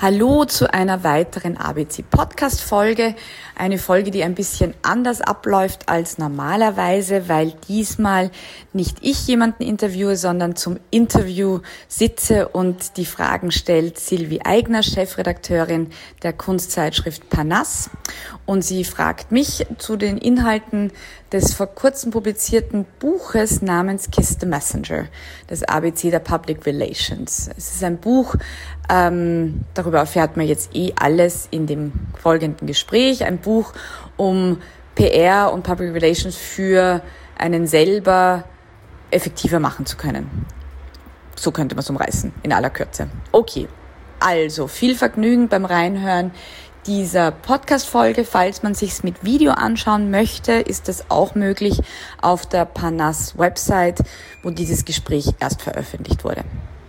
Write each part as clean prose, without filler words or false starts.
Hallo zu einer weiteren ABC-Podcast-Folge. Eine Folge, die ein bisschen anders abläuft als normalerweise, weil diesmal nicht ich jemanden interviewe, sondern zum Interview sitze und die Fragen stellt Sylvie Aigner, Chefredakteurin der Kunstzeitschrift Parnasse. Und sie fragt mich zu den Inhalten des vor kurzem publizierten Buches namens Kiss the Messenger, das ABC der Public Relations. Es ist ein Buch, darüber erfährt man jetzt alles in dem folgenden Gespräch, ein Buch, um PR und Public Relations für einen selber effektiver machen zu können. So könnte man es umreißen, in aller Kürze. Okay, also viel Vergnügen beim Reinhören dieser Podcast-Folge. Falls man sich's mit Video anschauen möchte, ist das auch möglich auf der Parnasse-Website, wo dieses Gespräch erst veröffentlicht wurde.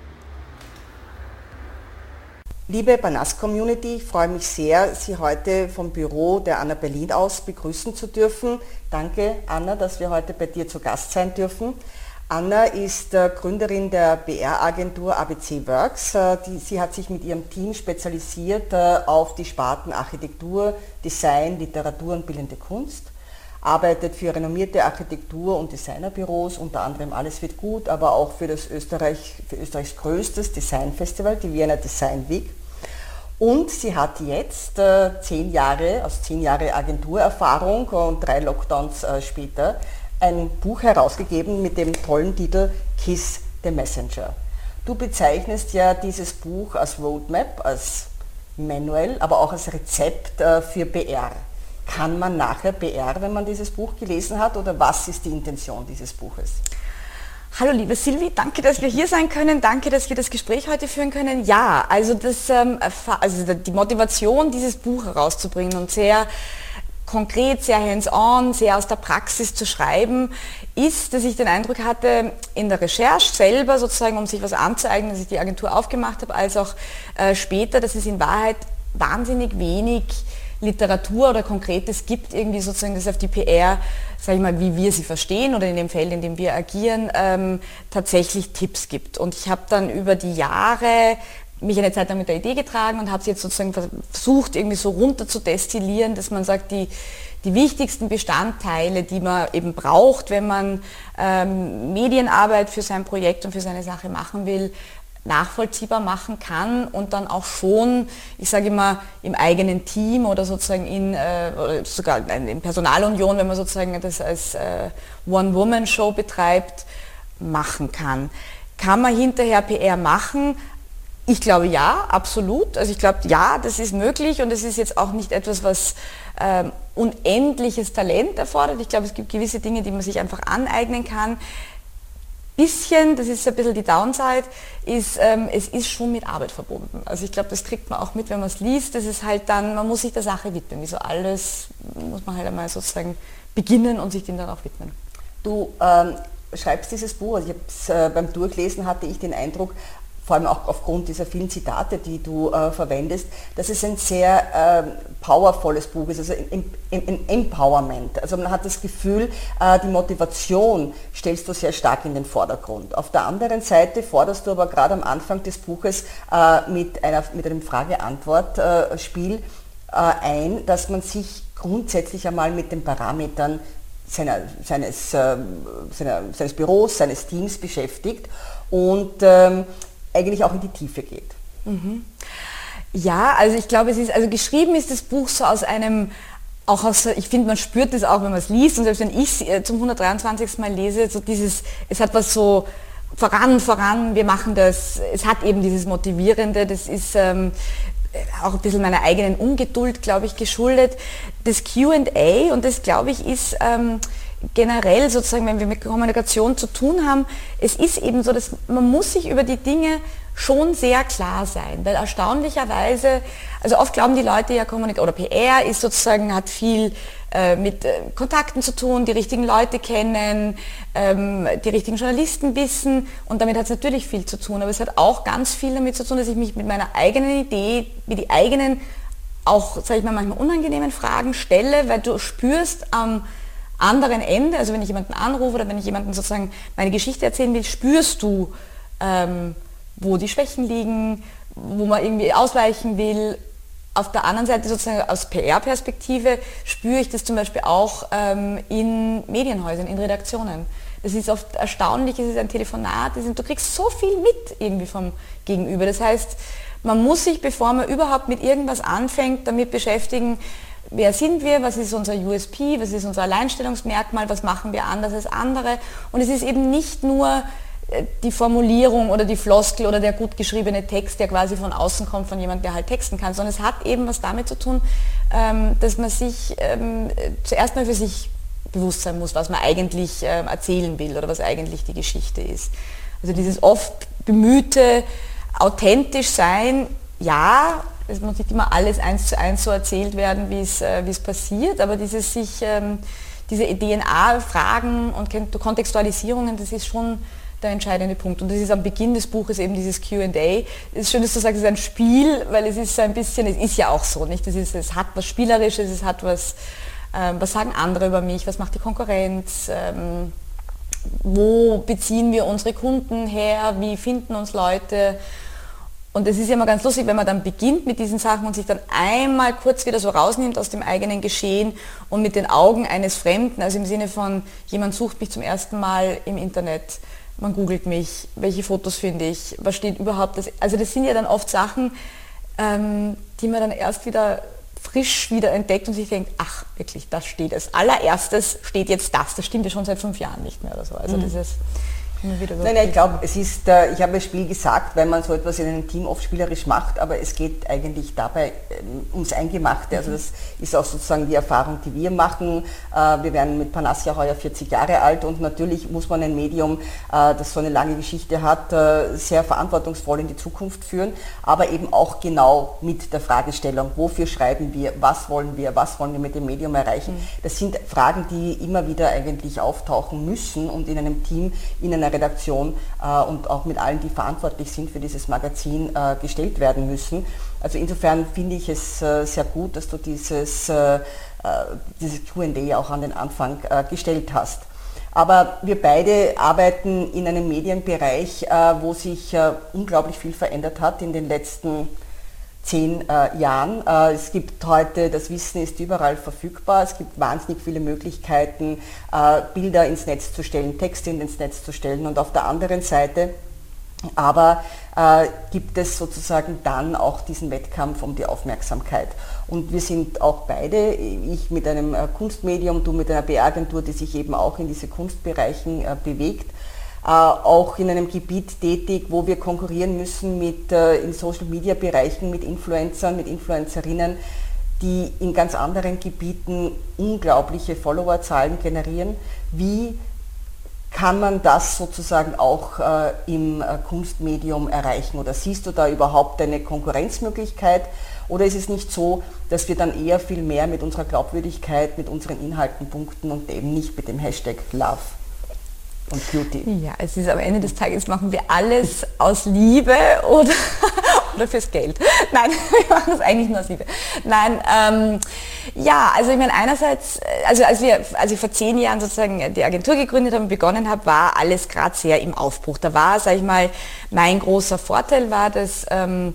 Liebe Parnasse-Community, ich freue mich sehr, Sie heute vom Büro der Anna Berlin aus begrüßen zu dürfen. Danke, Anna, dass wir heute bei dir zu Gast sein dürfen. Anna ist Gründerin der PR-Agentur ABC Works. Sie hat sich mit ihrem Team spezialisiert auf die Sparten Architektur, Design, Literatur und Bildende Kunst. Arbeitet für renommierte Architektur- und Designerbüros, unter anderem Alles wird gut, aber auch für Österreichs größtes Designfestival, die Vienna Design Week. Und sie hat jetzt 10 Jahre Agenturerfahrung und 3 Lockdowns später ein Buch herausgegeben mit dem tollen Titel Kiss the Messenger. Du bezeichnest ja dieses Buch als Roadmap, als Manual, aber auch als Rezept für PR. Kann man nachher PR, wenn man dieses Buch gelesen hat, oder was ist die Intention dieses Buches? Hallo liebe Sylvie, danke, dass wir hier sein können, danke, dass wir das Gespräch heute führen können. Ja, also die Motivation, dieses Buch herauszubringen und sehr konkret, sehr hands-on, sehr aus der Praxis zu schreiben, ist, dass ich den Eindruck hatte, in der Recherche selber sozusagen, um sich was anzueignen, dass ich die Agentur aufgemacht habe, als auch später, dass es in Wahrheit wahnsinnig wenig Literatur oder Konkretes gibt, irgendwie sozusagen, das auf die PR, sage ich mal, wie wir sie verstehen oder in dem Feld, in dem wir agieren, tatsächlich Tipps gibt. Und ich habe dann über die Jahre mich eine Zeit lang mit der Idee getragen und habe sie jetzt sozusagen versucht, irgendwie so runter zu destillieren, dass man sagt, die wichtigsten Bestandteile, die man eben braucht, wenn man Medienarbeit für sein Projekt und für seine Sache machen will, nachvollziehbar machen kann und dann auch schon, ich sage immer, im eigenen Team oder sozusagen oder sogar in Personalunion, wenn man sozusagen das als One-Woman-Show betreibt, machen kann. Kann man hinterher PR machen? Ich glaube ja, absolut. Also ich glaube ja, das ist möglich und es ist jetzt auch nicht etwas, was unendliches Talent erfordert. Ich glaube, es gibt gewisse Dinge, die man sich einfach aneignen kann. Bisschen, das ist ein bisschen die Downside, ist, es ist schon mit Arbeit verbunden. Also ich glaube, das kriegt man auch mit, wenn man es liest. Das ist halt dann, man muss sich der Sache widmen. Wie so alles muss man halt einmal sozusagen beginnen und sich dem dann auch widmen. Du schreibst dieses Buch, also beim Durchlesen hatte ich den Eindruck, vor allem auch aufgrund dieser vielen Zitate, die du verwendest, dass es ein sehr powervolles Buch ist, also ein Empowerment. Also man hat das Gefühl, die Motivation stellst du sehr stark in den Vordergrund. Auf der anderen Seite forderst du aber gerade am Anfang des Buches mit einem Frage-Antwort-Spiel ein, dass man sich grundsätzlich einmal mit den Parametern seines Büros, seines Teams beschäftigt und eigentlich auch in die Tiefe geht. Mhm. Ja, also ich glaube, geschrieben ist das Buch so ich finde, man spürt das auch, wenn man es liest, und selbst wenn ich es zum 123. Mal lese, so es hat was so voran, wir machen das, es hat eben dieses Motivierende, das ist auch ein bisschen meiner eigenen Ungeduld, glaube ich, geschuldet. Das Q&A, und das, glaube ich, ist generell sozusagen, wenn wir mit Kommunikation zu tun haben, es ist eben so, dass man muss sich über die Dinge schon sehr klar sein, weil erstaunlicherweise, also oft glauben die Leute ja, oder PR ist sozusagen, hat viel mit Kontakten zu tun, die richtigen Leute kennen, die richtigen Journalisten wissen, und damit hat es natürlich viel zu tun, aber es hat auch ganz viel damit zu tun, dass ich mich mit meiner eigenen Idee, mit die eigenen, auch, sage ich mal, manchmal unangenehmen Fragen stelle, weil du spürst am anderen Ende, also wenn ich jemanden anrufe oder wenn ich jemanden sozusagen meine Geschichte erzählen will, spürst du, wo die Schwächen liegen, wo man irgendwie ausweichen will. Auf der anderen Seite sozusagen aus PR-Perspektive spüre ich das zum Beispiel auch in Medienhäusern, in Redaktionen. Das ist oft erstaunlich, es ist ein Telefonat, du kriegst so viel mit irgendwie vom Gegenüber. Das heißt, man muss sich, bevor man überhaupt mit irgendwas anfängt, damit beschäftigen, wer sind wir, was ist unser USP, was ist unser Alleinstellungsmerkmal, was machen wir anders als andere. Und es ist eben nicht nur die Formulierung oder die Floskel oder der gut geschriebene Text, der quasi von außen kommt, von jemandem, der halt texten kann, sondern es hat eben was damit zu tun, dass man sich zuerst mal für sich bewusst sein muss, was man eigentlich erzählen will oder was eigentlich die Geschichte ist. Also dieses oft bemühte, authentisch sein, ja, es muss nicht immer alles 1:1 so erzählt werden, wie es passiert, aber diese DNA-Fragen und Kontextualisierungen, das ist schon der entscheidende Punkt. Und das ist am Beginn des Buches eben dieses Q&A. Es ist schön, dass du sagst, es ist ein Spiel, weil es ist ein bisschen, es ist ja auch so, nicht? Es hat was Spielerisches, es hat was sagen andere über mich, was macht die Konkurrenz, wo beziehen wir unsere Kunden her, wie finden uns Leute. Und es ist ja immer ganz lustig, wenn man dann beginnt mit diesen Sachen und sich dann einmal kurz wieder so rausnimmt aus dem eigenen Geschehen und mit den Augen eines Fremden, also im Sinne von, jemand sucht mich zum ersten Mal im Internet, man googelt mich, welche Fotos finde ich, was steht überhaupt, also das sind ja dann oft Sachen, die man dann erst wieder frisch wieder entdeckt und sich denkt, ach wirklich, das steht als allererstes, steht jetzt das stimmt ja schon seit 5 Jahren nicht mehr oder so. Also dieses immer wieder Nein, ich glaube, es ist, ich habe das Spiel gesagt, weil man so etwas in einem Team oft spielerisch macht, aber es geht eigentlich dabei ums Eingemachte. Also das ist auch sozusagen die Erfahrung, die wir machen. Wir werden mit Panassia heuer 40 Jahre alt und natürlich muss man ein Medium, das so eine lange Geschichte hat, sehr verantwortungsvoll in die Zukunft führen, aber eben auch genau mit der Fragestellung, wofür schreiben wir, was wollen wir mit dem Medium erreichen. Das sind Fragen, die immer wieder eigentlich auftauchen müssen und in einem Team, in einer Redaktion und auch mit allen, die verantwortlich sind für dieses Magazin, gestellt werden müssen. Also insofern finde ich es sehr gut, dass du dieses Q&A auch an den Anfang gestellt hast. Aber wir beide arbeiten in einem Medienbereich, wo sich unglaublich viel verändert hat in den letzten 10 Jahren. Es gibt heute, das Wissen ist überall verfügbar, es gibt wahnsinnig viele Möglichkeiten, Bilder ins Netz zu stellen, Texte ins Netz zu stellen und auf der anderen Seite aber gibt es sozusagen dann auch diesen Wettkampf um die Aufmerksamkeit. Und wir sind auch beide, ich mit einem Kunstmedium, du mit einer PR-Agentur, die sich eben auch in diese Kunstbereichen bewegt, auch in einem Gebiet tätig, wo wir konkurrieren müssen mit in Social-Media-Bereichen mit Influencern, mit Influencerinnen, die in ganz anderen Gebieten unglaubliche Followerzahlen generieren. Wie kann man das sozusagen auch im Kunstmedium erreichen? Oder siehst du da überhaupt eine Konkurrenzmöglichkeit? Oder ist es nicht so, dass wir dann eher viel mehr mit unserer Glaubwürdigkeit, mit unseren Inhalten punkten und eben nicht mit dem Hashtag Love und Beauty? Ja, es ist am Ende des Tages, machen wir alles aus Liebe oder fürs Geld. Nein, wir machen es eigentlich nur aus Liebe. Nein, ja, also ich meine einerseits, also als ich vor 10 Jahren sozusagen die Agentur gegründet habe und begonnen habe, war alles gerade sehr im Aufbruch. Da war, sage ich mal, mein großer Vorteil war, dass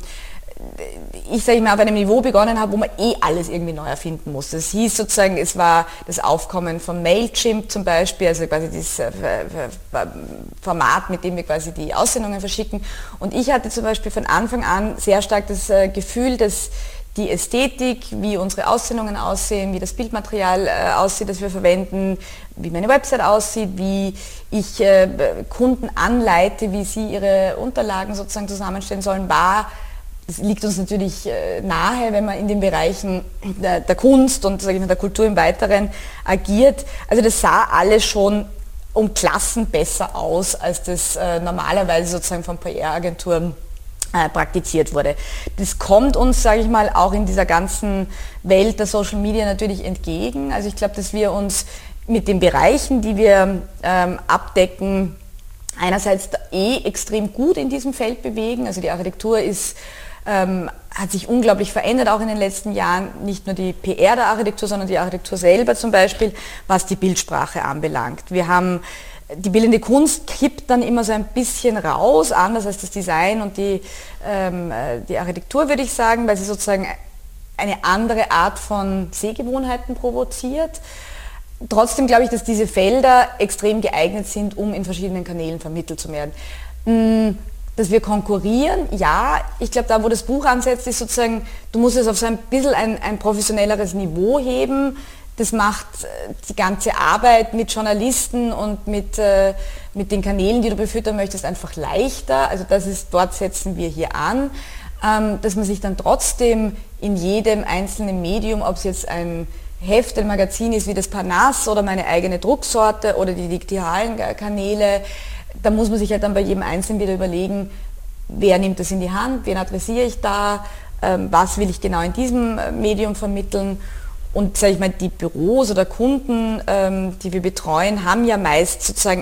ich, sage ich mal, auf einem Niveau begonnen habe, wo man alles irgendwie neu erfinden musste. Das hieß sozusagen, es war das Aufkommen von Mailchimp zum Beispiel, also quasi dieses Format, mit dem wir quasi die Aussendungen verschicken. Und ich hatte zum Beispiel von Anfang an sehr stark das Gefühl, dass die Ästhetik, wie unsere Aussendungen aussehen, wie das Bildmaterial aussieht, das wir verwenden, wie meine Website aussieht, wie ich Kunden anleite, wie sie ihre Unterlagen sozusagen zusammenstellen sollen, das liegt uns natürlich nahe, wenn man in den Bereichen der Kunst und, sage ich mal, der Kultur im Weiteren agiert. Also das sah alles schon um Klassen besser aus, als das normalerweise sozusagen von PR-Agenturen praktiziert wurde. Das kommt uns, sage ich mal, auch in dieser ganzen Welt der Social Media natürlich entgegen. Also ich glaube, dass wir uns mit den Bereichen, die wir abdecken, einerseits extrem gut in diesem Feld bewegen. Also die Architektur hat sich unglaublich verändert, auch in den letzten Jahren, nicht nur die PR der Architektur, sondern die Architektur selber zum Beispiel, was die Bildsprache anbelangt. Wir haben die bildende Kunst kippt dann immer so ein bisschen raus, anders als das Design und die Architektur, würde ich sagen, weil sie sozusagen eine andere Art von Sehgewohnheiten provoziert. Trotzdem glaube ich, dass diese Felder extrem geeignet sind, um in verschiedenen Kanälen vermittelt zu werden. Dass wir konkurrieren, ja, ich glaube, da wo das Buch ansetzt, ist sozusagen, du musst es auf so ein bisschen ein professionelleres Niveau heben. Das macht die ganze Arbeit mit Journalisten und mit den Kanälen, die du befüttern möchtest, einfach leichter. Also dort setzen wir hier an, dass man sich dann trotzdem in jedem einzelnen Medium, ob es jetzt ein Heft, ein Magazin ist wie das Parnasse oder meine eigene Drucksorte oder die digitalen Kanäle, da muss man sich halt dann bei jedem Einzelnen wieder überlegen, wer nimmt das in die Hand, wen adressiere ich da, was will ich genau in diesem Medium vermitteln. Und sage ich mal, die Büros oder Kunden, die wir betreuen, haben ja meist sozusagen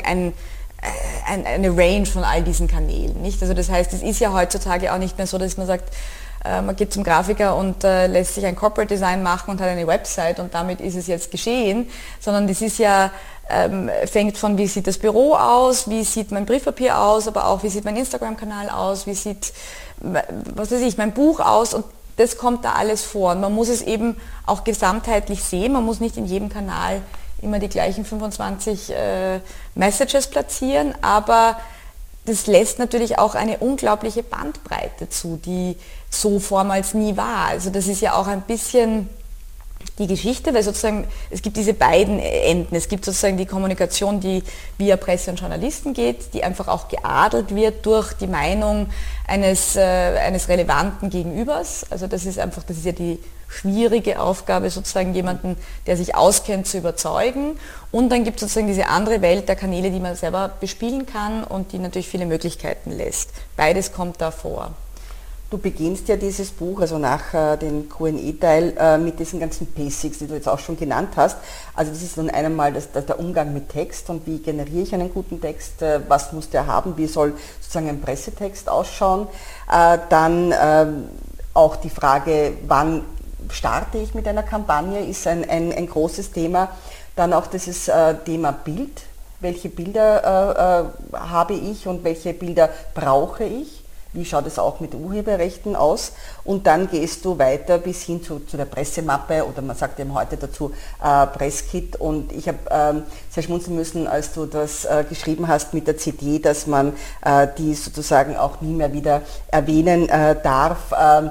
eine Range von all diesen Kanälen. Nicht? Also das heißt, es ist ja heutzutage auch nicht mehr so, dass man sagt, man geht zum Grafiker und lässt sich ein Corporate Design machen und hat eine Website und damit ist es jetzt geschehen, sondern das ist ja, fängt von, wie sieht das Büro aus, wie sieht mein Briefpapier aus, aber auch wie sieht mein Instagram-Kanal aus, wie sieht, was weiß ich, mein Buch aus und das kommt da alles vor. Und man muss es eben auch gesamtheitlich sehen, man muss nicht in jedem Kanal immer die gleichen 25 Messages platzieren, aber das lässt natürlich auch eine unglaubliche Bandbreite zu, die so vormals nie war. Also das ist ja auch ein bisschen die Geschichte, weil sozusagen es gibt diese beiden Enden. Es gibt sozusagen die Kommunikation, die via Presse und Journalisten geht, die einfach auch geadelt wird durch die Meinung eines relevanten Gegenübers. Also das ist ja die schwierige Aufgabe, sozusagen jemanden, der sich auskennt, zu überzeugen. Und dann gibt es sozusagen diese andere Welt der Kanäle, die man selber bespielen kann und die natürlich viele Möglichkeiten lässt. Beides kommt da vor. Du beginnst ja dieses Buch, also nach dem Q&A-Teil, mit diesen ganzen Basics, die du jetzt auch schon genannt hast. Also das ist nun einmal der Umgang mit Text und wie generiere ich einen guten Text, was muss der haben, wie soll sozusagen ein Pressetext ausschauen. Dann auch die Frage, wann starte ich mit einer Kampagne, ist ein großes Thema. Dann auch dieses Thema Bild. Welche Bilder habe ich und welche Bilder brauche ich? Wie schaut es auch mit Urheberrechten aus? Und dann gehst du weiter bis hin zu der Pressemappe oder man sagt eben heute dazu Presskit. Und ich habe sehr schmunzeln müssen, als du das geschrieben hast mit der CD, dass man die sozusagen auch nie mehr wieder erwähnen darf,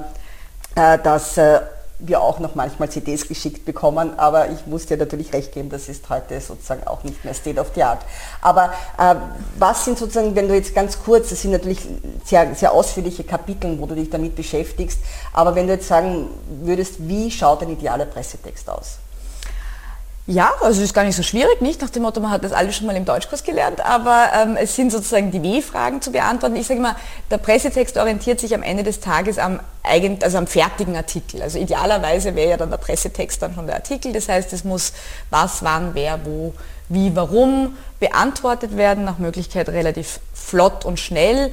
dass wir auch noch manchmal CDs geschickt bekommen, aber ich muss dir natürlich recht geben, das ist heute sozusagen auch nicht mehr State of the Art. Aber was sind sozusagen, wenn du jetzt ganz kurz, das sind natürlich sehr, sehr ausführliche Kapitel, wo du dich damit beschäftigst, aber wenn du jetzt sagen würdest, wie schaut ein idealer Pressetext aus? Ja, also es ist gar nicht so schwierig, nicht nach dem Motto, man hat das alles schon mal im Deutschkurs gelernt, aber es sind sozusagen die W-Fragen zu beantworten. Ich sage immer, der Pressetext orientiert sich am Ende des Tages am fertigen Artikel. Also idealerweise wäre ja dann der Pressetext dann schon der Artikel, das heißt, es muss was, wann, wer, wo, wie, warum beantwortet werden, nach Möglichkeit relativ flott und schnell.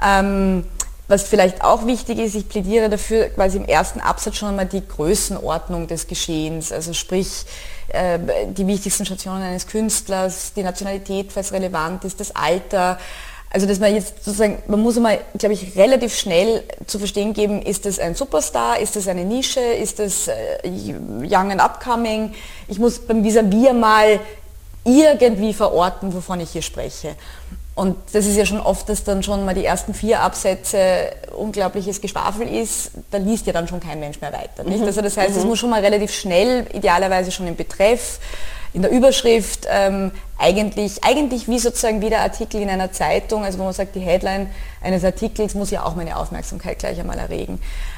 Was vielleicht auch wichtig ist, ich plädiere dafür, quasi im ersten Absatz schon einmal die Größenordnung des Geschehens, also sprich die wichtigsten Stationen eines Künstlers, die Nationalität, falls relevant ist, das Alter. Also dass man jetzt sozusagen, man muss einmal, glaube ich, relativ schnell zu verstehen geben, ist das ein Superstar, ist das eine Nische, ist das young and upcoming. Ich muss beim Vis-à-vis mal irgendwie verorten, wovon ich hier spreche. Und das ist ja schon oft, dass dann schon mal die ersten 4 Absätze unglaubliches Geschwafel ist, da liest ja dann schon kein Mensch mehr weiter. Nicht? Also das heißt, es muss schon mal relativ schnell, idealerweise schon im Betreff, in der Überschrift, eigentlich wie sozusagen wie der Artikel in einer Zeitung, also wo man sagt, die Headline eines Artikels muss ja auch meine Aufmerksamkeit gleich einmal erregen.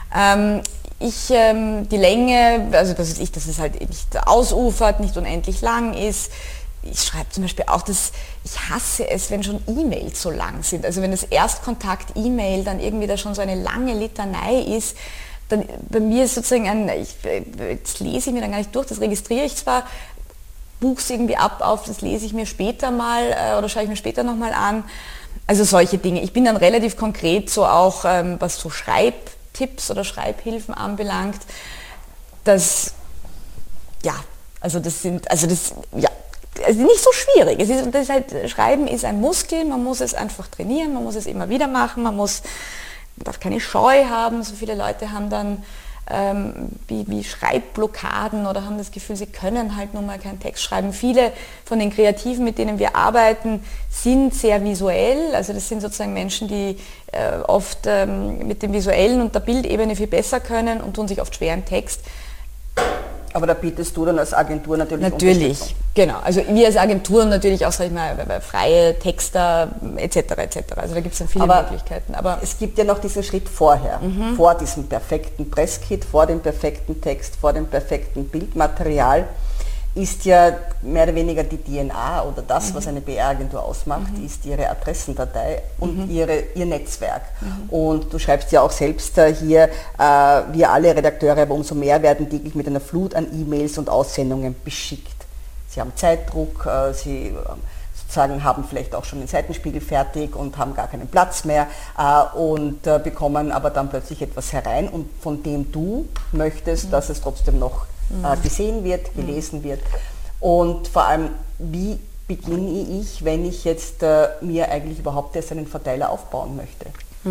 Die Länge, also dass es halt nicht ausufert, nicht unendlich lang ist. Ich schreibe zum Beispiel auch, dass ich hasse es, wenn schon E-Mails so lang sind. Also wenn das Erstkontakt-E-Mail dann irgendwie da schon so eine lange Litanei ist, dann bei mir ist sozusagen jetzt lese ich mir dann gar nicht durch, das registriere ich zwar, buche es irgendwie auf, das lese ich mir später mal oder schaue ich mir später nochmal an. Also solche Dinge. Ich bin dann relativ konkret so auch, was so Schreibtipps oder Schreibhilfen anbelangt, also nicht so schwierig. Das ist halt, Schreiben ist ein Muskel, man muss es einfach trainieren, man muss es immer wieder machen, man darf keine Scheu haben. So viele Leute haben dann wie Schreibblockaden oder haben das Gefühl, sie können halt nun mal keinen Text schreiben. Viele von den Kreativen, mit denen wir arbeiten, sind sehr visuell. Also das sind sozusagen Menschen, die oft mit dem Visuellen und der Bildebene viel besser können und tun sich oft schwer im Text. Aber da bietest du dann als Agentur natürlich Natürlich, genau. Also wir als Agentur natürlich auch, sag ich mal, freie Texter etc. etc. Also da gibt es dann viele Möglichkeiten. Aber es gibt ja noch diesen Schritt vorher, vor diesem perfekten Presskit, vor dem perfekten Text, vor dem perfekten Bildmaterial, ist ja mehr oder weniger die DNA oder das, was eine PR-Agentur ausmacht, ist ihre Adressendatei und ihr Netzwerk. Und du schreibst ja auch selbst hier, wir alle Redakteure, aber umso mehr werden täglich mit einer Flut an E-Mails und Aussendungen beschickt. Sie haben Zeitdruck, sie sozusagen haben vielleicht auch schon den Seitenspiegel fertig und haben gar keinen Platz mehr und bekommen aber dann plötzlich etwas herein und von dem du möchtest, dass es trotzdem noch gesehen wird, gelesen wird. Und vor allem, wie beginne ich, wenn ich jetzt mir eigentlich überhaupt erst einen Verteiler aufbauen möchte?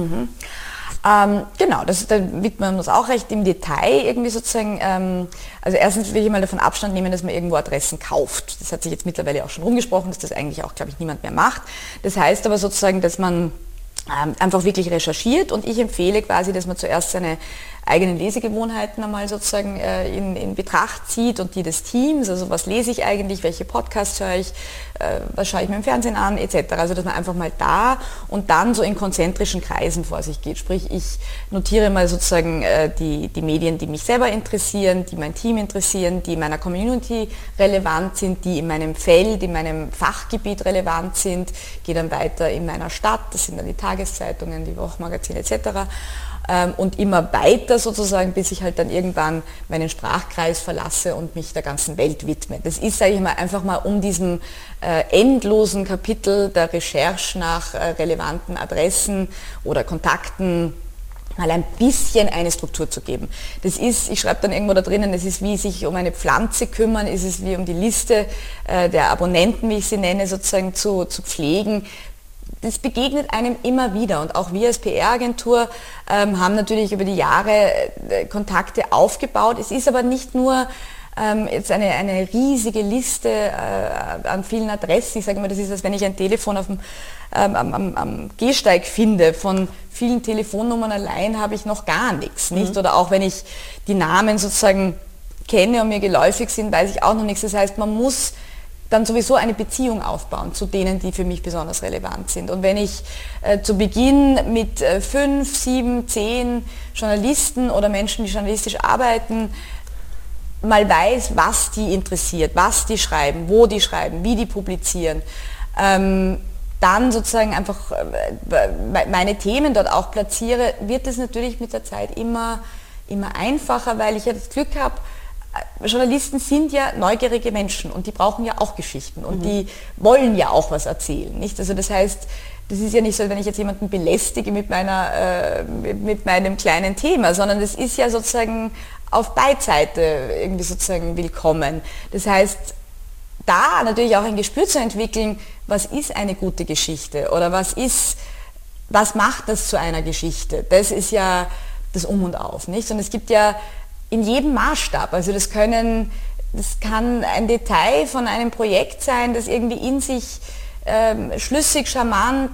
Genau, da widmet man uns auch recht im Detail irgendwie sozusagen. Also erstens will ich mal davon Abstand nehmen, dass man irgendwo Adressen kauft. Das hat sich jetzt mittlerweile auch schon rumgesprochen, dass das eigentlich auch, glaube ich, niemand mehr macht. Das heißt aber sozusagen, dass man einfach wirklich recherchiert und ich empfehle quasi, dass man zuerst seine eigenen Lesegewohnheiten einmal sozusagen in Betracht zieht und die des Teams, also was lese ich eigentlich, welche Podcasts höre ich, was schaue ich mir im Fernsehen an, etc. Also dass man einfach mal da und dann so in konzentrischen Kreisen vor sich geht. Sprich, ich notiere mal sozusagen die Medien, die mich selber interessieren, die mein Team interessieren, die meiner Community relevant sind, die in meinem Feld, in meinem Fachgebiet relevant sind, gehe dann weiter in meiner Stadt, das sind dann die Tageszeitungen, die Wochenmagazine etc. Und immer weiter sozusagen, bis ich halt dann irgendwann meinen Sprachkreis verlasse und mich der ganzen Welt widme. Das ist, sage ich mal, einfach mal um diesem endlosen Kapitel der Recherche nach relevanten Adressen oder Kontakten mal ein bisschen eine Struktur zu geben. Das ist, ich schreibe dann irgendwo da drinnen, es ist wie sich um eine Pflanze kümmern, es ist wie um die Liste der Abonnenten, wie ich sie nenne, sozusagen zu pflegen. Das begegnet einem immer wieder und auch wir als PR-Agentur haben natürlich über die Jahre Kontakte aufgebaut. Es ist aber nicht nur jetzt eine riesige Liste an vielen Adressen. Ich sage mal, das ist, als wenn ich ein Telefon am Gehsteig finde. Von vielen Telefonnummern allein habe ich noch gar nichts. Nicht? Oder auch wenn ich die Namen sozusagen kenne und mir geläufig sind, weiß ich auch noch nichts. Das heißt, man muss dann sowieso eine Beziehung aufbauen zu denen, die für mich besonders relevant sind. Und wenn ich zu Beginn mit 5, 7, 10 Journalisten oder Menschen, die journalistisch arbeiten, mal weiß, was die interessiert, was die schreiben, wo die schreiben, wie die publizieren, dann sozusagen einfach meine Themen dort auch platziere, wird es natürlich mit der Zeit immer einfacher, weil ich ja das Glück habe, Journalisten sind ja neugierige Menschen und die brauchen ja auch Geschichten und die wollen ja auch was erzählen, nicht? Also das heißt, das ist ja nicht so, wenn ich jetzt jemanden belästige mit meinem kleinen Thema, sondern das ist ja sozusagen auf Beidseite irgendwie sozusagen willkommen. Das heißt, da natürlich auch ein Gespür zu entwickeln, was ist eine gute Geschichte oder was macht das zu einer Geschichte? Das ist ja das Um und Auf, nicht? Und es gibt ja in jedem Maßstab. Also das kann ein Detail von einem Projekt sein, das irgendwie in sich schlüssig, charmant,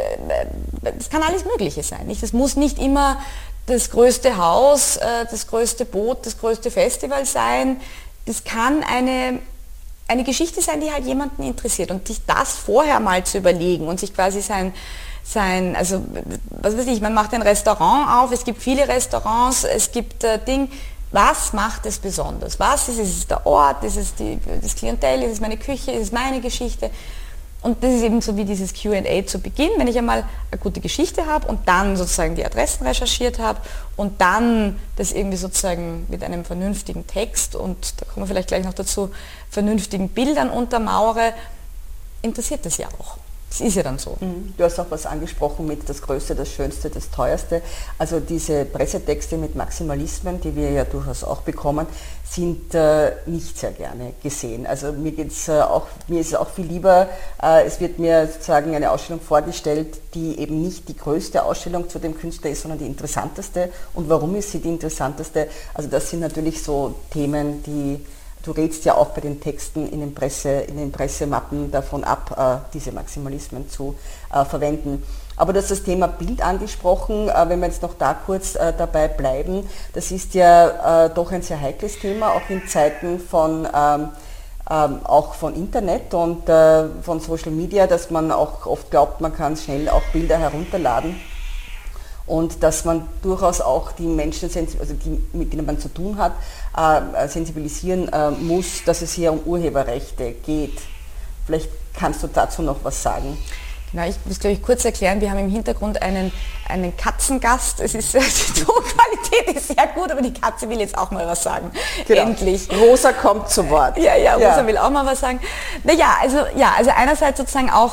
das kann alles Mögliche sein. Nicht? Das muss nicht immer das größte Haus, das größte Boot, das größte Festival sein. Das kann eine Geschichte sein, die halt jemanden interessiert. Und sich das vorher mal zu überlegen und sich quasi also was weiß ich, man macht ein Restaurant auf, es gibt viele Restaurants, es gibt Dinge. Was macht es besonders? Was ist es? Ist es der Ort? Ist es das Klientel? Ist es meine Küche? Ist es meine Geschichte? Und das ist eben so wie dieses Q&A zu Beginn, wenn ich einmal eine gute Geschichte habe und dann sozusagen die Adressen recherchiert habe und dann das irgendwie sozusagen mit einem vernünftigen Text und da kommen wir vielleicht gleich noch dazu, vernünftigen Bildern untermauere, interessiert das ja auch. Das ist ja dann so. Du hast auch was angesprochen mit das Größte, das Schönste, das Teuerste. Also diese Pressetexte mit Maximalismen, die wir ja durchaus auch bekommen, sind nicht sehr gerne gesehen. Also mir ist es auch viel lieber, es wird mir sozusagen eine Ausstellung vorgestellt, die eben nicht die größte Ausstellung zu dem Künstler ist, sondern die interessanteste. Und warum ist sie die interessanteste? Also das sind natürlich so Themen, die du rätst ja auch bei den Texten in den Pressemappen davon ab, diese Maximalismen zu verwenden. Aber du hast das Thema Bild angesprochen, wenn wir jetzt noch da kurz dabei bleiben. Das ist ja doch ein sehr heikles Thema, auch in Zeiten auch von Internet und von Social Media, dass man auch oft glaubt, man kann schnell auch Bilder herunterladen. Und dass man durchaus auch die Menschen, also die, mit denen man zu tun hat, sensibilisieren muss, dass es hier um Urheberrechte geht. Vielleicht kannst du dazu noch was sagen. Genau, ich muss, glaube ich, kurz erklären, wir haben im Hintergrund einen Katzengast. Es ist, die Tonqualität ist sehr gut, aber die Katze will jetzt auch mal was sagen. Genau. Endlich. Rosa kommt zu Wort. Ja, Rosa will auch mal was sagen. Also einerseits sozusagen auch,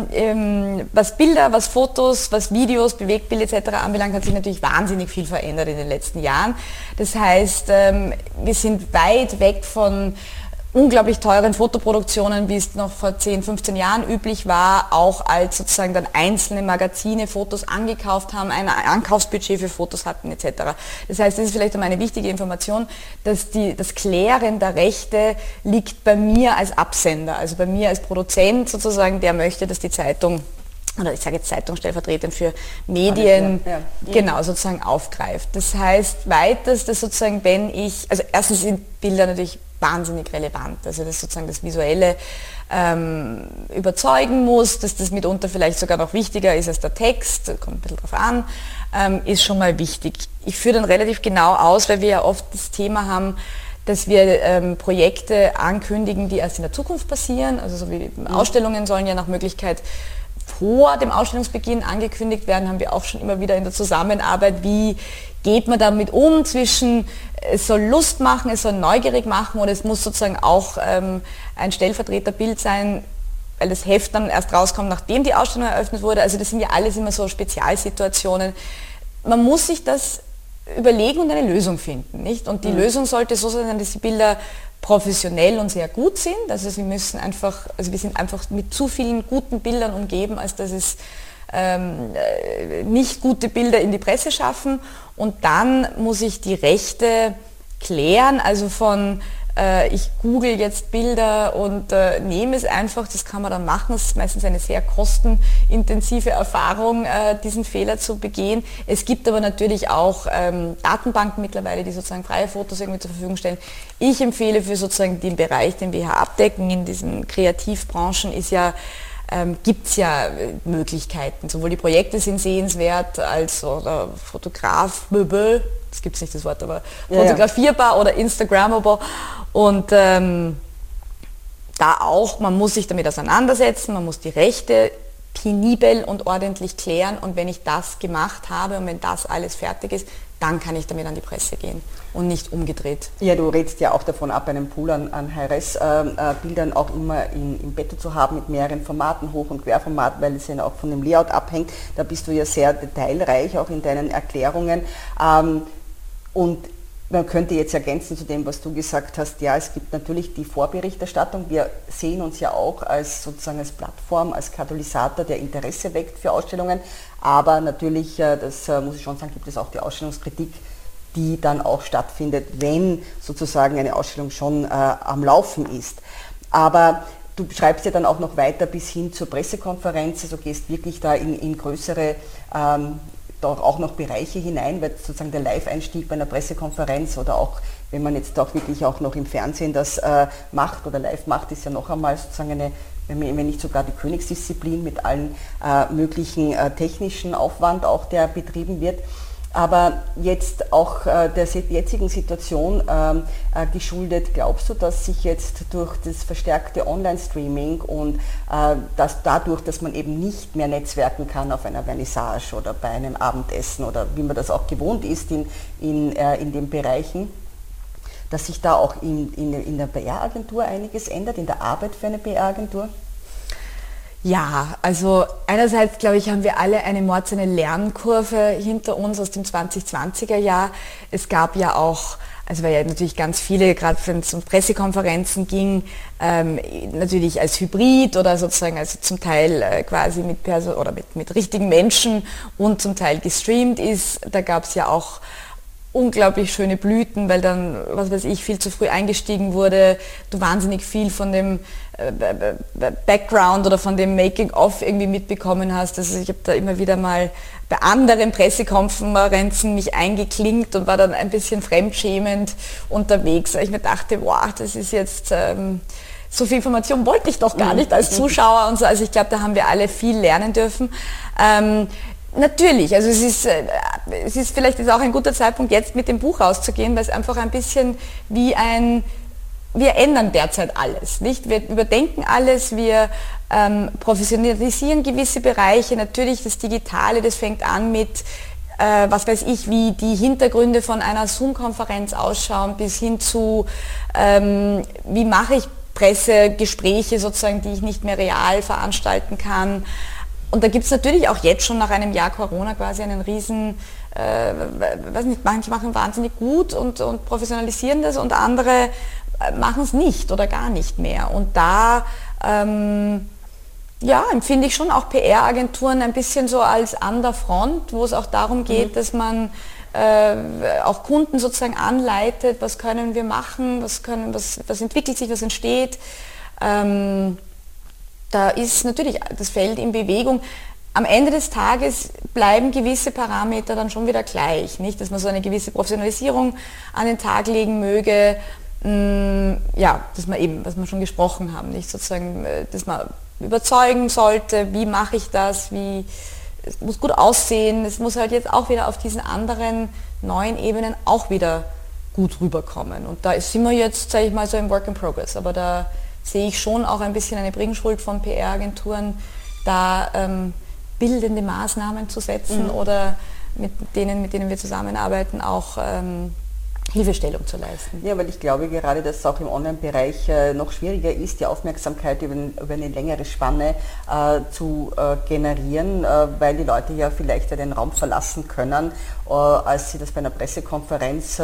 was Bilder, was Fotos, was Videos, Bewegtbild etc. anbelangt, hat sich natürlich wahnsinnig viel verändert in den letzten Jahren. Das heißt, wir sind weit weg von unglaublich teuren Fotoproduktionen, wie es noch vor 10, 15 Jahren üblich war, auch als sozusagen dann einzelne Magazine Fotos angekauft haben, ein Ankaufsbudget für Fotos hatten etc. Das heißt, das ist vielleicht einmal eine wichtige Information, dass das Klären der Rechte liegt bei mir als Absender, also bei mir als Produzent sozusagen, der möchte, dass die Zeitung, oder ich sage jetzt Zeitung stellvertretend für Medien, genau, sozusagen aufgreift. Das heißt, weiters, dass sozusagen, also erstens sind Bilder natürlich wahnsinnig relevant, also dass sozusagen das Visuelle überzeugen muss, dass das mitunter vielleicht sogar noch wichtiger ist als der Text, kommt ein bisschen drauf an, ist schon mal wichtig. Ich führe dann relativ genau aus, weil wir ja oft das Thema haben, dass wir Projekte ankündigen, die erst in der Zukunft passieren, also so wie Ausstellungen sollen ja nach Möglichkeit vor dem Ausstellungsbeginn angekündigt werden, haben wir auch schon immer wieder in der Zusammenarbeit, wie geht man damit um zwischen, es soll Lust machen, es soll neugierig machen und es muss sozusagen auch ein Stellvertreterbild sein, weil das Heft dann erst rauskommt, nachdem die Ausstellung eröffnet wurde. Also das sind ja alles immer so Spezialsituationen. Man muss sich das überlegen und eine Lösung finden, nicht? Und die Lösung sollte so sein, dass die Bilder professionell und sehr gut sind. Also wir sind einfach mit zu vielen guten Bildern umgeben, als dass es nicht gute Bilder in die Presse schaffen. Und dann muss ich die Rechte klären, also von ich google jetzt Bilder und nehme es einfach, das kann man dann machen, es ist meistens eine sehr kostenintensive Erfahrung, diesen Fehler zu begehen. Es gibt aber natürlich auch Datenbanken mittlerweile, die sozusagen freie Fotos irgendwie zur Verfügung stellen. Ich empfehle für sozusagen den Bereich, den wir hier abdecken, in diesen Kreativbranchen gibt es ja Möglichkeiten. Sowohl die Projekte sind sehenswert als oder fotografable, das gibt es nicht das Wort, aber fotografierbar oder instagrammable. Und da auch, man muss sich damit auseinandersetzen, man muss die Rechte penibel und ordentlich klären und wenn ich das gemacht habe und wenn das alles fertig ist, dann kann ich damit an die Presse gehen und nicht umgedreht. Ja, du rätst ja auch davon ab, einen Pool an High-Res-Bildern auch immer im Bett zu haben mit mehreren Formaten, Hoch- und Querformat, weil es ja auch von dem Layout abhängt. Da bist du ja sehr detailreich auch in deinen Erklärungen. Und man könnte jetzt ergänzen zu dem, was du gesagt hast, ja, es gibt natürlich die Vorberichterstattung. Wir sehen uns ja auch als Plattform, als Katalysator, der Interesse weckt für Ausstellungen. Aber natürlich, das muss ich schon sagen, gibt es auch die Ausstellungskritik, die dann auch stattfindet, wenn sozusagen eine Ausstellung schon am Laufen ist. Aber du schreibst ja dann auch noch weiter bis hin zur Pressekonferenz, also gehst wirklich da in größere doch auch noch Bereiche hinein, weil sozusagen der Live-Einstieg bei einer Pressekonferenz oder auch, wenn man jetzt auch wirklich auch noch im Fernsehen das macht oder live macht, ist ja noch einmal sozusagen eine, wenn nicht sogar die Königsdisziplin mit allen möglichen technischen Aufwand auch, der betrieben wird. Aber jetzt auch der jetzigen Situation geschuldet, glaubst du, dass sich jetzt durch das verstärkte Online-Streaming und dadurch, dass man eben nicht mehr netzwerken kann auf einer Vernissage oder bei einem Abendessen oder wie man das auch gewohnt ist in den Bereichen, dass sich da auch in der PR-Agentur einiges ändert, in der Arbeit für eine PR-Agentur? Ja, also einerseits, glaube ich, haben wir alle eine Lernkurve hinter uns aus dem 2020er Jahr. Es gab ja auch, also weil ja natürlich ganz viele, gerade wenn es um Pressekonferenzen ging, natürlich als Hybrid oder sozusagen also zum Teil quasi mit richtigen Menschen und zum Teil gestreamt ist. Da gab es ja auch unglaublich schöne Blüten, weil dann, was weiß ich, viel zu früh eingestiegen wurde, du wahnsinnig viel von dem Background oder von dem Making-of irgendwie mitbekommen hast. Also ich habe da immer wieder mal bei anderen Pressekonferenzen mich eingeklinkt und war dann ein bisschen fremdschämend unterwegs, weil ich mir dachte, wow, das ist jetzt so viel Information wollte ich doch gar nicht als Zuschauer und so. Also ich glaube, da haben wir alle viel lernen dürfen. Natürlich, also es ist vielleicht auch ein guter Zeitpunkt, jetzt mit dem Buch rauszugehen, weil es einfach ein bisschen wir ändern derzeit alles, nicht? Wir überdenken alles, wir professionalisieren gewisse Bereiche, natürlich das Digitale, das fängt an mit, was weiß ich, wie die Hintergründe von einer Zoom-Konferenz ausschauen, bis hin zu, wie mache ich Pressegespräche sozusagen, die ich nicht mehr real veranstalten kann. Und da gibt es natürlich auch jetzt schon nach einem Jahr Corona quasi einen riesen, weiß nicht, manche machen wahnsinnig gut und professionalisieren das und andere machen es nicht oder gar nicht mehr. Und da empfinde ich schon auch PR-Agenturen ein bisschen so als an der Front, wo es auch darum geht, dass man auch Kunden sozusagen anleitet, was können wir machen, was entwickelt sich, was entsteht. Da ist natürlich das Feld in Bewegung. Am Ende des Tages bleiben gewisse Parameter dann schon wieder gleich, nicht? Dass man so eine gewisse Professionalisierung an den Tag legen möge, dass man eben, was wir schon gesprochen haben, nicht sozusagen, dass man überzeugen sollte, wie mache ich das, es muss gut aussehen, es muss halt jetzt auch wieder auf diesen anderen neuen Ebenen auch wieder gut rüberkommen. Und da sind wir jetzt, sage ich mal, so im Work in Progress, aber da sehe ich schon auch ein bisschen eine Bringschuld von PR-Agenturen, da bildende Maßnahmen zu setzen oder mit denen wir zusammenarbeiten, auch Hilfestellung zu leisten. Ja, weil ich glaube gerade, dass es auch im Online-Bereich noch schwieriger ist, die Aufmerksamkeit über eine längere Spanne zu generieren, weil die Leute ja vielleicht den Raum verlassen können, als sie das bei einer Pressekonferenz,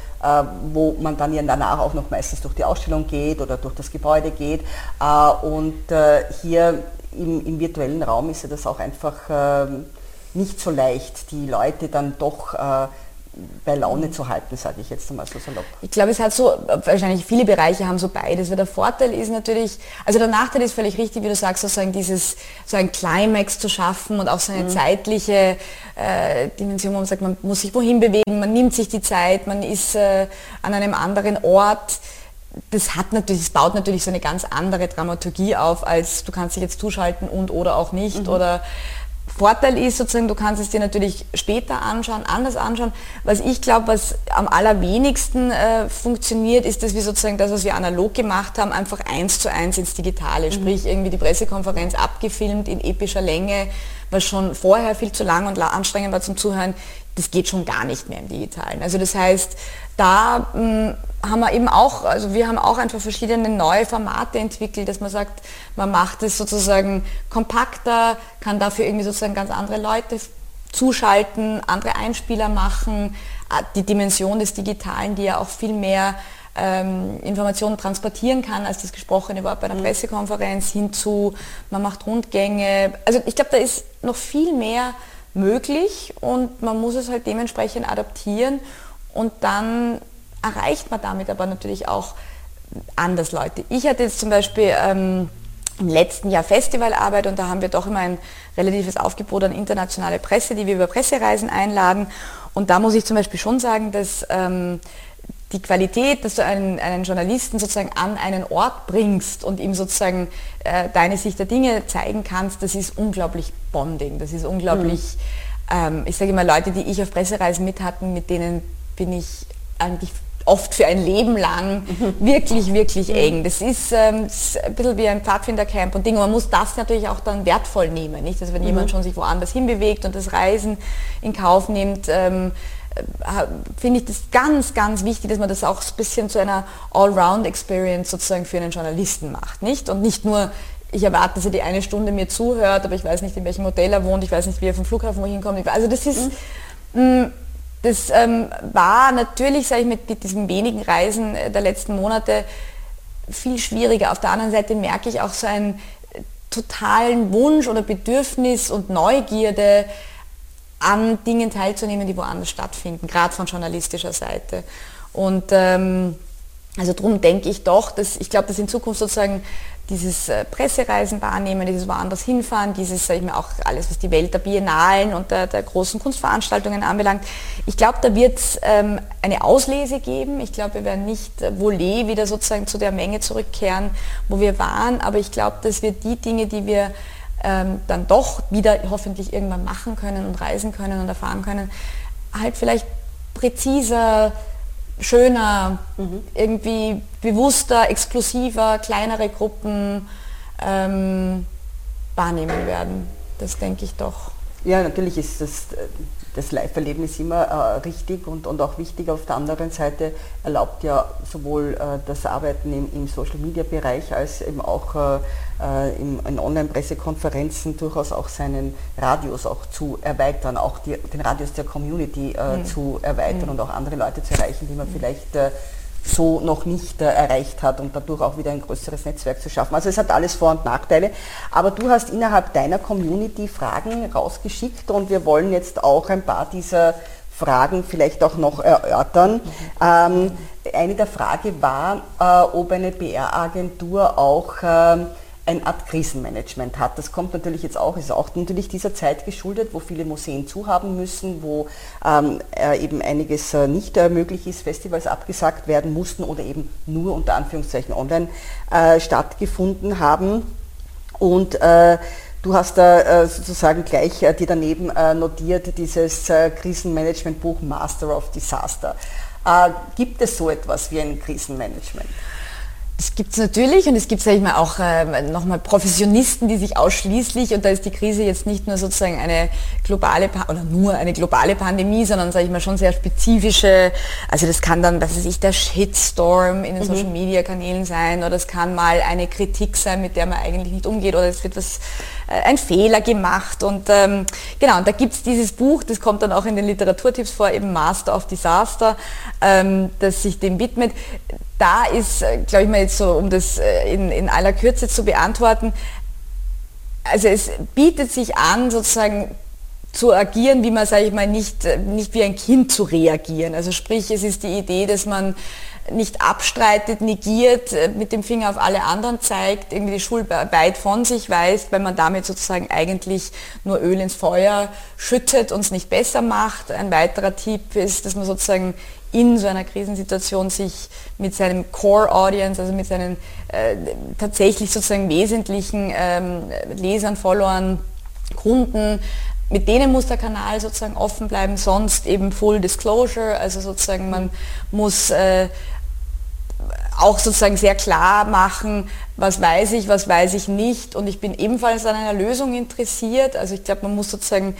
wo man dann ja danach auch noch meistens durch die Ausstellung geht oder durch das Gebäude geht. Und hier im virtuellen Raum ist ja das auch einfach nicht so leicht, die Leute dann doch bei Laune zu halten, sage ich jetzt einmal so salopp. Ich glaube, es hat so, wahrscheinlich viele Bereiche haben so beides, weil der Vorteil ist natürlich, also der Nachteil ist völlig richtig, wie du sagst, sozusagen so ein Climax zu schaffen und auch so eine zeitliche Dimension, wo man sagt, man muss sich wohin bewegen, man nimmt sich die Zeit, man ist an einem anderen Ort. Das baut natürlich so eine ganz andere Dramaturgie auf, als du kannst dich jetzt zuschalten oder auch nicht, oder Vorteil ist sozusagen, du kannst es dir natürlich später anschauen, anders anschauen. Was ich glaube, was am allerwenigsten funktioniert, ist, dass wir sozusagen das, was wir analog gemacht haben, einfach 1:1 ins Digitale. Sprich, irgendwie die Pressekonferenz abgefilmt in epischer Länge, was schon vorher viel zu lang und anstrengend war zum Zuhören. Das geht schon gar nicht mehr im Digitalen. Also das heißt, da haben wir eben auch, also wir haben auch einfach verschiedene neue Formate entwickelt, dass man sagt, man macht es sozusagen kompakter, kann dafür irgendwie sozusagen ganz andere Leute zuschalten, andere Einspieler machen, die Dimension des Digitalen, die ja auch viel mehr Informationen transportieren kann, als das Gesprochene überhaupt bei einer Pressekonferenz, hinzu, man macht Rundgänge. Also ich glaube, da ist noch viel mehr möglich und man muss es halt dementsprechend adaptieren und dann erreicht man damit aber natürlich auch anders Leute. Ich hatte jetzt zum Beispiel im letzten Jahr Festivalarbeit und da haben wir doch immer ein relatives Aufgebot an internationale Presse, die wir über Pressereisen einladen, und da muss ich zum Beispiel schon sagen, dass die Qualität, dass du einen Journalisten sozusagen an einen Ort bringst und ihm sozusagen deine Sicht der Dinge zeigen kannst, das ist unglaublich bonding, das ist unglaublich, ich sage immer, Leute, die ich auf Pressereisen mit hatten, mit denen bin ich eigentlich oft für ein Leben lang wirklich, wirklich eng. Das ist ein bisschen wie ein Pfadfindercamp und Dinge. Man muss das natürlich auch dann wertvoll nehmen, nicht? Also wenn jemand schon sich woanders hinbewegt und das Reisen in Kauf nimmt, finde ich das ganz, ganz wichtig, dass man das auch ein bisschen zu einer Allround-Experience sozusagen für einen Journalisten macht, nicht? Und nicht nur ich erwarte, dass er die eine Stunde mir zuhört, aber ich weiß nicht, in welchem Hotel er wohnt, ich weiß nicht, wie er vom Flughafen wohin kommt. Also das ist, das war natürlich, sage ich, mit diesen wenigen Reisen der letzten Monate viel schwieriger. Auf der anderen Seite merke ich auch so einen totalen Wunsch oder Bedürfnis und Neugierde, an Dingen teilzunehmen, die woanders stattfinden, gerade von journalistischer Seite. Und also darum denke ich doch, dass ich glaube, dass in Zukunft sozusagen dieses Pressereisen wahrnehmen, dieses woanders hinfahren, dieses, sage ich mal, auch alles, was die Welt der Biennalen und der großen Kunstveranstaltungen anbelangt. Ich glaube, da wird es eine Auslese geben. Ich glaube, wir werden nicht volé wieder sozusagen zu der Menge zurückkehren, wo wir waren, aber ich glaube, dass wir die Dinge, die wir dann doch wieder hoffentlich irgendwann machen können und reisen können und erfahren können, halt vielleicht präziser, schöner, irgendwie bewusster, exklusiver, kleinere Gruppen wahrnehmen werden. Das denke ich doch. Ja, natürlich ist das Live-Erlebnis immer richtig und auch wichtig. Auf der anderen Seite erlaubt ja sowohl das Arbeiten im Social-Media-Bereich als eben auch in Online-Pressekonferenzen durchaus auch seinen Radius auch zu erweitern, auch den Radius der Community zu erweitern und auch andere Leute zu erreichen, die man vielleicht so noch nicht erreicht hat und dadurch auch wieder ein größeres Netzwerk zu schaffen. Also es hat alles Vor- und Nachteile, aber du hast innerhalb deiner Community Fragen rausgeschickt und wir wollen jetzt auch ein paar dieser Fragen vielleicht auch noch erörtern. Eine der Fragen war, ob eine PR-Agentur auch eine Art Krisenmanagement hat. Das kommt natürlich jetzt auch, ist auch natürlich dieser Zeit geschuldet, wo viele Museen zuhaben müssen, wo eben einiges nicht möglich ist, Festivals abgesagt werden mussten oder eben nur unter Anführungszeichen online stattgefunden haben. Und du hast da sozusagen gleich dir daneben notiert, dieses Krisenmanagement-Buch Master of Disaster. Gibt es so etwas wie ein Krisenmanagement? Das gibt es natürlich und es gibt, sage ich mal, auch nochmal Professionisten, die sich ausschließlich, und da ist die Krise jetzt nicht nur sozusagen eine globale oder nur eine globale Pandemie, sondern, sage ich mal, schon sehr spezifische, also das kann dann, was weiß ich, der Shitstorm in den Social Media Kanälen sein oder es kann mal eine Kritik sein, mit der man eigentlich nicht umgeht oder es wird ein Fehler gemacht und genau, und da gibt es dieses Buch, das kommt dann auch in den Literaturtipps vor, eben Master of Disaster, das sich dem widmet. Da ist, glaube ich mal jetzt so, um das in aller Kürze zu beantworten, also es bietet sich an, sozusagen zu agieren, wie man, sage ich mal, nicht wie ein Kind zu reagieren. Also sprich, es ist die Idee, dass man nicht abstreitet, negiert, mit dem Finger auf alle anderen zeigt, irgendwie die Schuld weit von sich weist, weil man damit sozusagen eigentlich nur Öl ins Feuer schüttet und es nicht besser macht. Ein weiterer Tipp ist, dass man sozusagen in so einer Krisensituation sich mit seinem Core Audience, also mit seinen tatsächlich sozusagen wesentlichen Lesern, Followern, Kunden, mit denen muss der Kanal sozusagen offen bleiben, sonst eben Full Disclosure, also sozusagen man muss auch sozusagen sehr klar machen, was weiß ich nicht und ich bin ebenfalls an einer Lösung interessiert, also ich glaube, man muss sozusagen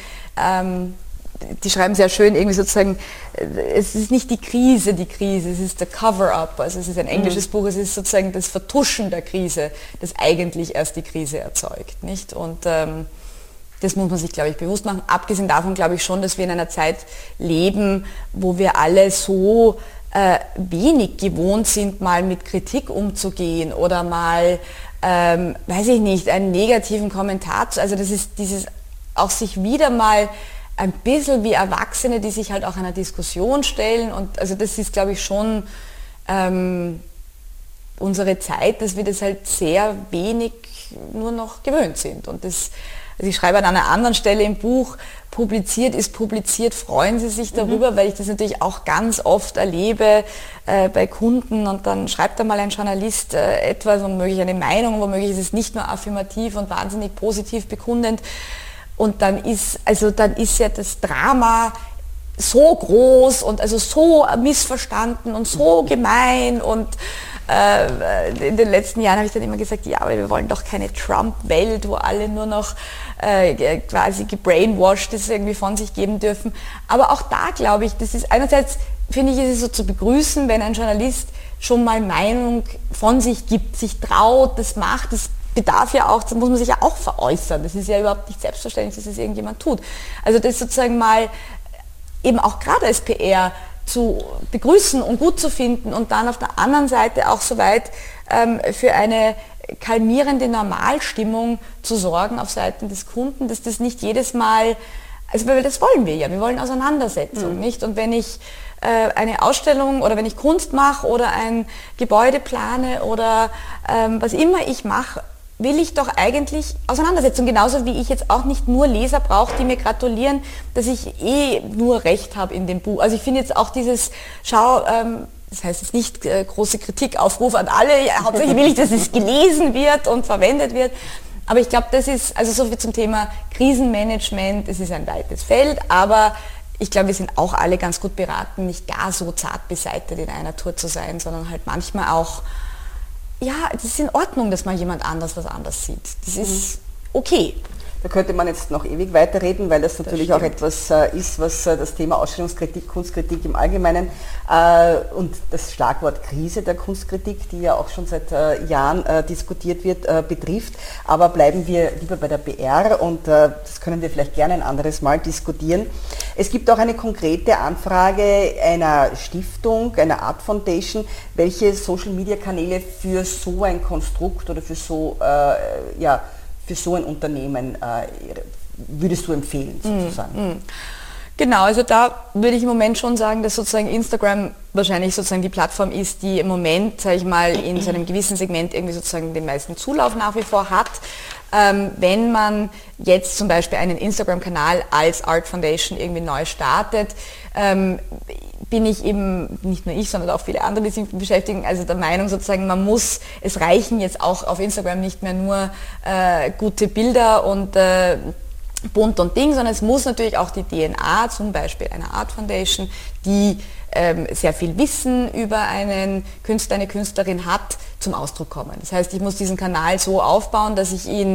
die schreiben sehr schön irgendwie sozusagen, es ist nicht die Krise, es ist der Cover-up, also es ist ein englisches Buch, es ist sozusagen das Vertuschen der Krise, das eigentlich erst die Krise erzeugt, nicht? Und das muss man sich, glaube ich, bewusst machen. Abgesehen davon glaube ich schon, dass wir in einer Zeit leben, wo wir alle so wenig gewohnt sind, mal mit Kritik umzugehen oder mal, weiß ich nicht, einen negativen Kommentar, also das ist dieses auch sich wieder mal ein bisschen wie Erwachsene, die sich halt auch einer Diskussion stellen und also das ist, glaube ich, schon unsere Zeit, dass wir das halt sehr wenig nur noch gewöhnt sind und das, also ich schreibe an einer anderen Stelle im Buch, publiziert ist publiziert, freuen Sie sich darüber, weil ich das natürlich auch ganz oft erlebe bei Kunden und dann schreibt da mal ein Journalist etwas, womöglich eine Meinung, womöglich ist es nicht nur affirmativ und wahnsinnig positiv bekundend und dann ist ja das Drama so groß und also so missverstanden und so gemein und in den letzten Jahren habe ich dann immer gesagt, ja, aber wir wollen doch keine Trump-Welt, wo alle nur noch quasi gebrainwashed ist, irgendwie von sich geben dürfen. Aber auch da glaube ich, das ist einerseits, finde ich, ist es so zu begrüßen, wenn ein Journalist schon mal Meinung von sich gibt, sich traut, das macht, das bedarf ja auch, das muss man sich ja auch veräußern. Das ist ja überhaupt nicht selbstverständlich, dass es irgendjemand tut. Also das sozusagen mal eben auch gerade als PR zu begrüßen und gut zu finden und dann auf der anderen Seite auch soweit für eine kalmierende Normalstimmung zu sorgen auf Seiten des Kunden, dass das nicht jedes Mal, also weil das wollen wir ja, wir wollen Auseinandersetzung, nicht? Und wenn ich eine Ausstellung oder wenn ich Kunst mache oder ein Gebäude plane oder was immer ich mache, will ich doch eigentlich Auseinandersetzung, genauso wie ich jetzt auch nicht nur Leser brauche, die mir gratulieren, dass ich nur Recht habe in dem Buch. Also ich finde jetzt auch dieses, das heißt jetzt nicht große Kritikaufruf an alle, hauptsächlich will ich, dass es gelesen wird und verwendet wird, aber ich glaube, das ist, also so viel zum Thema Krisenmanagement, es ist ein weites Feld, aber ich glaube, wir sind auch alle ganz gut beraten, nicht gar so zart beseitigt in einer Tour zu sein, sondern halt manchmal auch, ja, es ist in Ordnung, dass mal jemand anders was anders sieht. Das ist okay. Da könnte man jetzt noch ewig weiterreden, weil das natürlich auch etwas ist, was das Thema Ausstellungskritik, Kunstkritik im Allgemeinen und das Schlagwort Krise der Kunstkritik, die ja auch schon seit Jahren diskutiert wird, betrifft. Aber bleiben wir lieber bei der PR und das können wir vielleicht gerne ein anderes Mal diskutieren. Es gibt auch eine konkrete Anfrage einer Stiftung, einer Art Foundation, welche Social-Media-Kanäle für so ein Konstrukt oder für so ein Unternehmen würdest du empfehlen, sozusagen? Genau, also da würde ich im Moment schon sagen, dass sozusagen Instagram wahrscheinlich sozusagen die Plattform ist, die im Moment, sage ich mal, in so einem gewissen Segment irgendwie sozusagen den meisten Zulauf nach wie vor hat. Wenn man jetzt zum Beispiel einen Instagram-Kanal als Art Foundation irgendwie neu startet, bin ich eben, nicht nur ich, sondern auch viele andere, die sich beschäftigen, also der Meinung sozusagen, es reichen jetzt auch auf Instagram nicht mehr nur gute Bilder und bunt und Ding, sondern es muss natürlich auch die DNA, zum Beispiel einer Art Foundation, die sehr viel Wissen über einen Künstler, eine Künstlerin hat, zum Ausdruck kommen. Das heißt, ich muss diesen Kanal so aufbauen, dass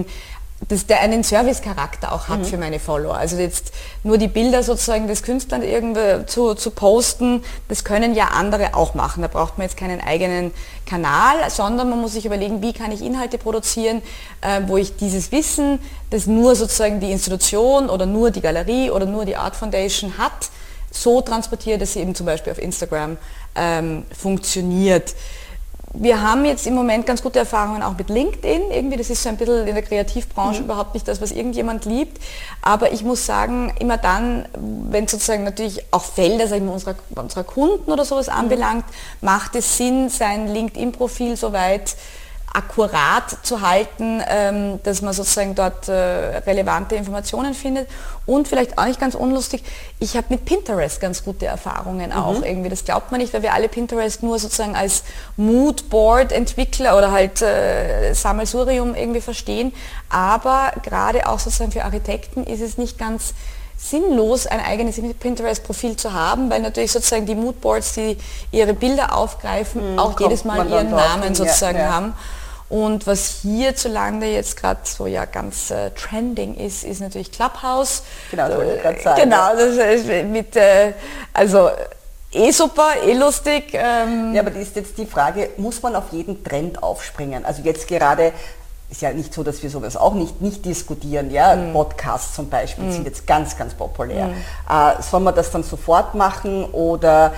der einen Service-Charakter auch hat für meine Follower. Also jetzt nur die Bilder sozusagen des Künstlers irgendwo zu posten, das können ja andere auch machen. Da braucht man jetzt keinen eigenen Kanal, sondern man muss sich überlegen, wie kann ich Inhalte produzieren, wo ich dieses Wissen, das nur sozusagen die Institution oder nur die Galerie oder nur die Art Foundation hat, so transportiere, dass sie eben zum Beispiel auf Instagram funktioniert. Wir haben jetzt im Moment ganz gute Erfahrungen auch mit LinkedIn. Irgendwie, das ist so ein bisschen in der Kreativbranche überhaupt nicht das, was irgendjemand liebt. Aber ich muss sagen, immer dann, wenn sozusagen natürlich auch Felder, sagen wir, unserer Kunden oder sowas anbelangt, macht es Sinn, sein LinkedIn-Profil soweit akkurat zu halten, dass man sozusagen dort relevante Informationen findet. Und vielleicht auch nicht ganz unlustig, ich habe mit Pinterest ganz gute Erfahrungen auch irgendwie. Das glaubt man nicht, weil wir alle Pinterest nur sozusagen als Moodboard-Entwickler oder halt Sammelsurium irgendwie verstehen. Aber gerade auch sozusagen für Architekten ist es nicht ganz sinnlos, ein eigenes Pinterest-Profil zu haben, weil natürlich sozusagen die Moodboards, die ihre Bilder aufgreifen, auch jedes Mal ihren Namen sozusagen haben. Und was hierzulande jetzt gerade so ja ganz trending ist natürlich Clubhouse. Genau, das wollte ich gerade sagen. Genau, das ist mit, also super, lustig. Ja, aber das ist jetzt die Frage, muss man auf jeden Trend aufspringen? Also jetzt gerade ist ja nicht so, dass wir sowas auch nicht diskutieren. Ja? Podcasts zum Beispiel sind jetzt ganz, ganz populär. Soll man das dann sofort machen oder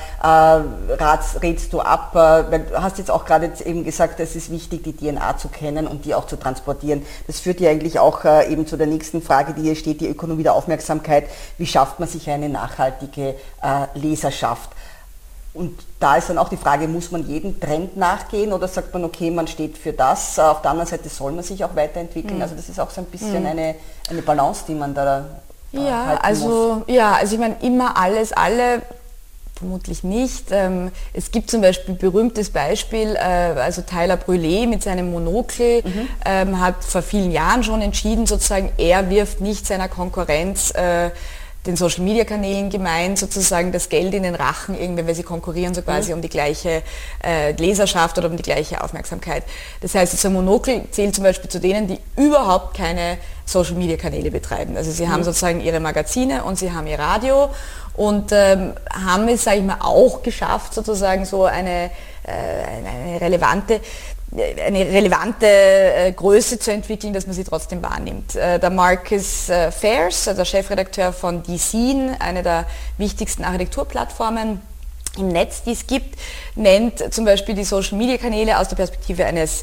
rätst du ab? Weil du hast jetzt auch gerade eben gesagt, es ist wichtig, die DNA zu kennen und die auch zu transportieren. Das führt ja eigentlich auch eben zu der nächsten Frage, die hier steht, die Ökonomie der Aufmerksamkeit. Wie schafft man sich eine nachhaltige Leserschaft? Und da ist dann auch die Frage, muss man jedem Trend nachgehen oder sagt man, okay, man steht für das, auf der anderen Seite soll man sich auch weiterentwickeln. Also das ist auch so ein bisschen eine Balance, die man da halten muss. Ja, also ich meine, immer alle, vermutlich nicht. Es gibt zum Beispiel ein berühmtes Beispiel, also Tyler Brûlé mit seinem Monokel hat vor vielen Jahren schon entschieden, sozusagen, er wirft nicht seiner Konkurrenz den Social-Media-Kanälen gemeint, sozusagen das Geld in den Rachen, irgendwie, weil sie konkurrieren so quasi um die gleiche Leserschaft oder um die gleiche Aufmerksamkeit. Das heißt, sozusagen Monokel zählt zum Beispiel zu denen, die überhaupt keine Social-Media-Kanäle betreiben. Also sie haben sozusagen ihre Magazine und sie haben ihr Radio und haben es, sage ich mal, auch geschafft, sozusagen so eine relevante eine relevante Größe zu entwickeln, dass man sie trotzdem wahrnimmt. Der Marcus Fairs, der Chefredakteur von DeScene, eine der wichtigsten Architekturplattformen im Netz, die es gibt, nennt zum Beispiel die Social-Media-Kanäle aus der Perspektive eines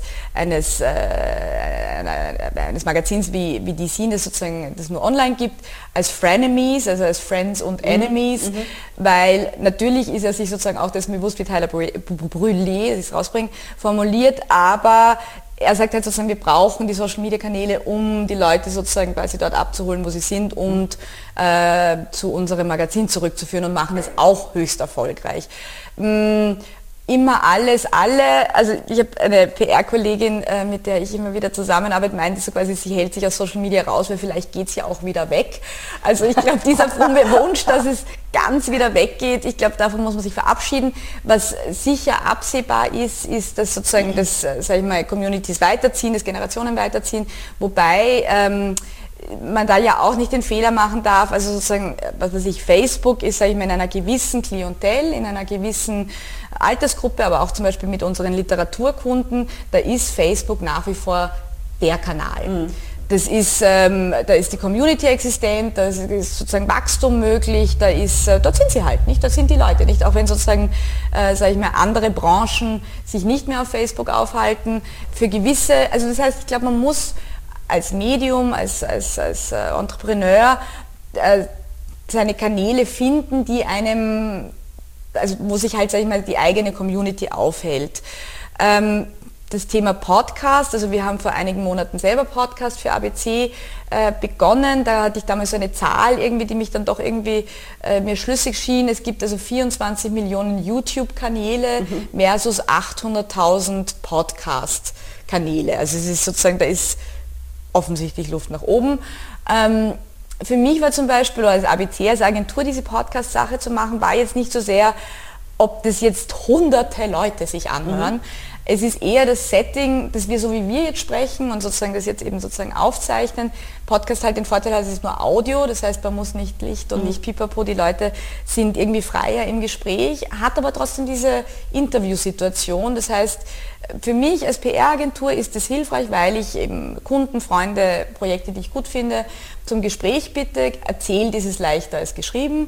Magazins wie DeScene, das sozusagen das nur online gibt, als Frenemies, also als Friends und Enemies, weil natürlich ist er sich sozusagen auch dessen bewusst, wie Tyler Brûlé, das ich rausbringe, formuliert, aber er sagt halt sozusagen, wir brauchen die Social-Media-Kanäle, um die Leute sozusagen quasi dort abzuholen, wo sie sind und zu unserem Magazin zurückzuführen und machen es auch höchst erfolgreich. Immer alles, alle, also ich habe eine PR-Kollegin, mit der ich immer wieder zusammenarbeite, meinte so quasi, sie hält sich aus Social Media raus, weil vielleicht geht es ja auch wieder weg. Also ich glaube, dieser fromme Wunsch, dass es ganz wieder weggeht, ich glaube, davon muss man sich verabschieden. Was sicher absehbar ist, ist, dass sozusagen das, sage ich mal, Communities weiterziehen, das Generationen weiterziehen, wobei man da ja auch nicht den Fehler machen darf, also sozusagen, was weiß ich, Facebook ist, sage ich mal, in einer gewissen Klientel, in einer gewissen Altersgruppe, aber auch zum Beispiel mit unseren Literaturkunden, da ist Facebook nach wie vor der Kanal. Das ist, da ist die Community existent, da ist sozusagen Wachstum möglich, dort sind sie halt nicht, dort sind die Leute nicht, auch wenn sozusagen, sage ich mal, andere Branchen sich nicht mehr auf Facebook aufhalten, für gewisse, also das heißt, ich glaube, man muss als Medium, als Entrepreneur seine Kanäle finden, die einem, also wo sich halt, sag ich mal, die eigene Community aufhält. Das Thema Podcast, also wir haben vor einigen Monaten selber Podcast für ABC begonnen, da hatte ich damals so eine Zahl irgendwie, die mich dann doch irgendwie mir schlüssig schien. Es gibt also 24 Millionen YouTube-Kanäle versus 800.000 Podcast-Kanäle. Also es ist sozusagen, da ist offensichtlich Luft nach oben. Für mich war zum Beispiel als ABC, als Agentur, diese Podcast-Sache zu machen, war jetzt nicht so sehr, ob das jetzt hunderte Leute sich anhören. Es ist eher das Setting, dass wir so wie wir jetzt sprechen und sozusagen das jetzt eben sozusagen aufzeichnen. Podcast halt den Vorteil hat, es ist nur Audio, das heißt, man muss nicht Licht und nicht Pipapo, die Leute sind irgendwie freier im Gespräch, hat aber trotzdem diese Interviewsituation. Das heißt, für mich als PR-Agentur ist es hilfreich, weil ich eben Kunden, Freunde, Projekte, die ich gut finde, zum Gespräch bitte, erzählt ist es leichter als geschrieben,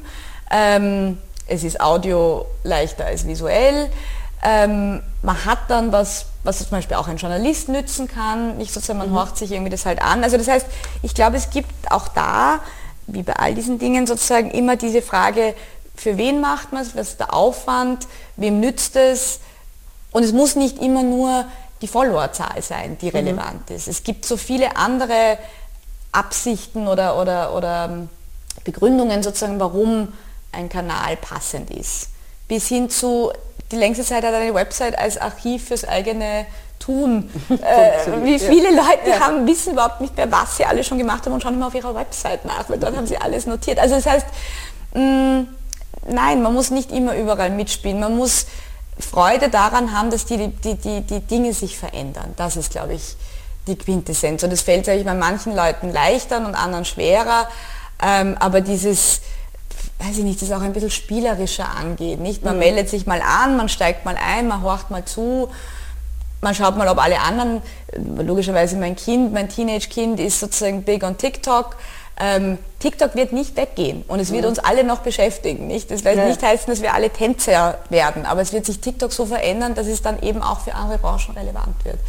es ist Audio leichter als visuell. Man hat dann was zum Beispiel auch ein Journalist nützen kann, nicht sozusagen, man horcht sich irgendwie das halt an. Also das heißt, ich glaube, es gibt auch da, wie bei all diesen Dingen sozusagen, immer diese Frage, für wen macht man es, was ist der Aufwand, wem nützt es? Und es muss nicht immer nur die Followerzahl sein, die relevant ist. Es gibt so viele andere Absichten oder Begründungen sozusagen, warum ein Kanal passend ist. Bis hin zu, die längste Zeit hat eine Website als Archiv fürs eigene Tun. Wie viele Leute wissen überhaupt nicht mehr, was sie alle schon gemacht haben und schauen immer auf ihrer Website nach, weil dort haben sie alles notiert. Also das heißt, nein, man muss nicht immer überall mitspielen. Man muss Freude daran haben, dass die Dinge sich verändern. Das ist, glaube ich, die Quintessenz. Und das fällt, sage ich mal, manchen Leuten leichter und anderen schwerer. Aber dieses, weiß ich nicht, das auch ein bisschen spielerischer angeht. Nicht? Man meldet sich mal an, man steigt mal ein, man horcht mal zu, man schaut mal, ob alle anderen, logischerweise mein Teenage-Kind ist sozusagen big on TikTok. TikTok wird nicht weggehen und es wird uns alle noch beschäftigen. Nicht? Das wird nicht heißen, dass wir alle Tänzer werden, aber es wird sich TikTok so verändern, dass es dann eben auch für andere Branchen relevant wird.